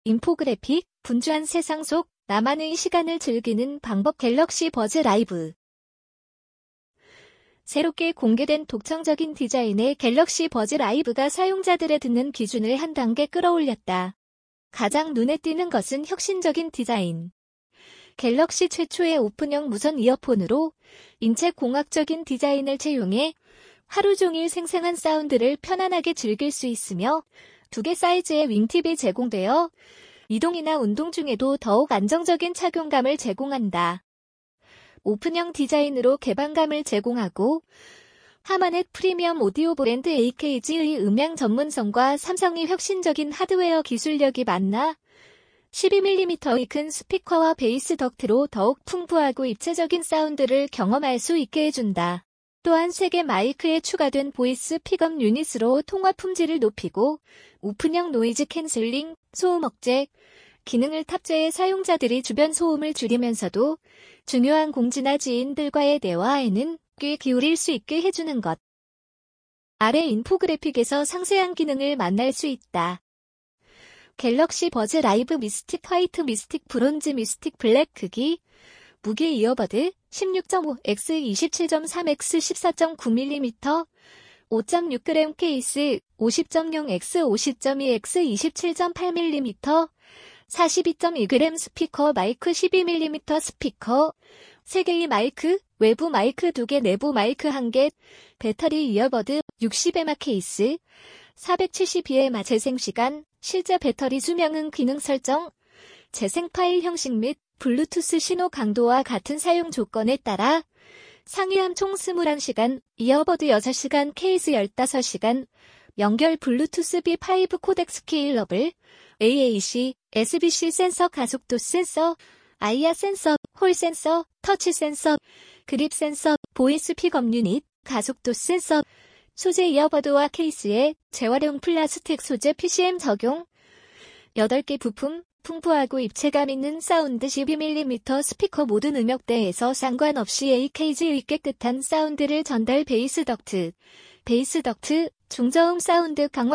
인포그래픽, 분주한 세상 속 나만의 시간을 즐기는 방법 갤럭시 버즈 라이브. 새롭게 공개된 독창적인 디자인의 갤럭시 버즈 라이브가 사용자들의 듣는 기준을 한 단계 끌어올렸다. 가장 눈에 띄는 것은 혁신적인 디자인. 갤럭시 최초의 오픈형 무선 이어폰으로 인체공학적인 디자인을 채용해 하루 종일 생생한 사운드를 편안하게 즐길 수 있으며 2개 사이즈의 윙팁이 제공되어 이동이나 운동 중에도 더욱 안정적인 착용감을 제공한다. 오픈형 디자인으로 개방감을 제공하고 하마넷 프리미엄 오디오 브랜드 AKG의 음향 전문성과 삼성의 혁신적인 하드웨어 기술력이 만나 12mm의 큰 스피커와 베이스 덕트로 더욱 풍부하고 입체적인 사운드를 경험할 수 있게 해준다. 또한 3개 마이크에 추가된 보이스 픽업 유닛으로 통화 품질을 높이고 오픈형 노이즈 캔슬링, 소음 억제 기능을 탑재해 사용자들이 주변 소음을 줄이면서도 중요한 공지나 지인들과의 대화에는 귀 기울일 수 있게 해주는 것. 아래 인포그래픽에서 상세한 기능을 만날 수 있다. 갤럭시 버즈 라이브 미스틱 화이트 미스틱 브론즈 미스틱 블랙 크기 무게 이어버드 16.5x 27.3x 14.9mm 5.6g 케이스 50.0x 50.2x 27.8mm 42.2g 스피커 마이크 12mm 스피커 3개의 마이크 외부 마이크 2개 내부 마이크 1개 배터리 이어버드 60mAh 케이스 470EMA 재생시간 실제 배터리 수명은 기능 설정 재생 파일 형식 및 블루투스 신호 강도와 같은 사용 조건에 따라 상이함 총 21시간, 이어버드 6시간, 케이스 15시간, 연결 블루투스 B5 코덱 스케일러블, AAC, SBC 센서 가속도 센서, IR 센서, 홀 센서, 터치 센서, 그립 센서, 보이스 픽업 유닛, 가속도 센서, 소재 이어버드와 케이스에 재활용 플라스틱 소재 PCM 적용, 8개 부품, 풍부하고 입체감 있는 사운드 12mm 스피커 모든 음역대에서 상관없이 AKG의 깨끗한 사운드를 전달 베이스 덕트, 중저음 사운드 강화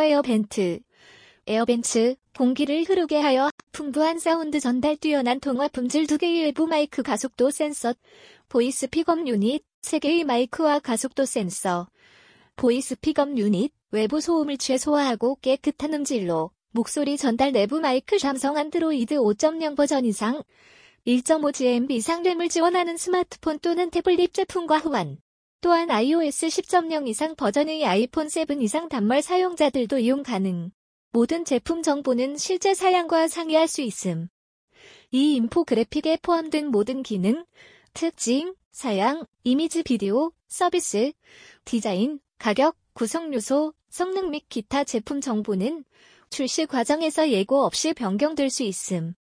에어벤츠, 공기를 흐르게 하여 풍부한 사운드 전달 뛰어난 통화 품질 2개의 외부 마이크 가속도 센서, 보이스 픽업 유닛, 3개의 마이크와 가속도 센서, 보이스 픽업 유닛, 외부 소음을 최소화하고 깨끗한 음질로 목소리 전달 내부 마이크 삼성 안드로이드 5.0 버전 이상 1.5GMB 이상 램을 지원하는 스마트폰 또는 태블릿 제품과 호환. 또한 iOS 10.0 이상 버전의 아이폰 7 이상 단말 사용자들도 이용 가능. 모든 제품 정보는 실제 사양과 상이할 수 있음. 이 인포그래픽에 포함된 모든 기능, 특징, 사양, 이미지 비디오, 서비스, 디자인, 가격, 구성 요소, 성능 및 기타 제품 정보는 출시 과정에서 예고 없이 변경될 수 있음.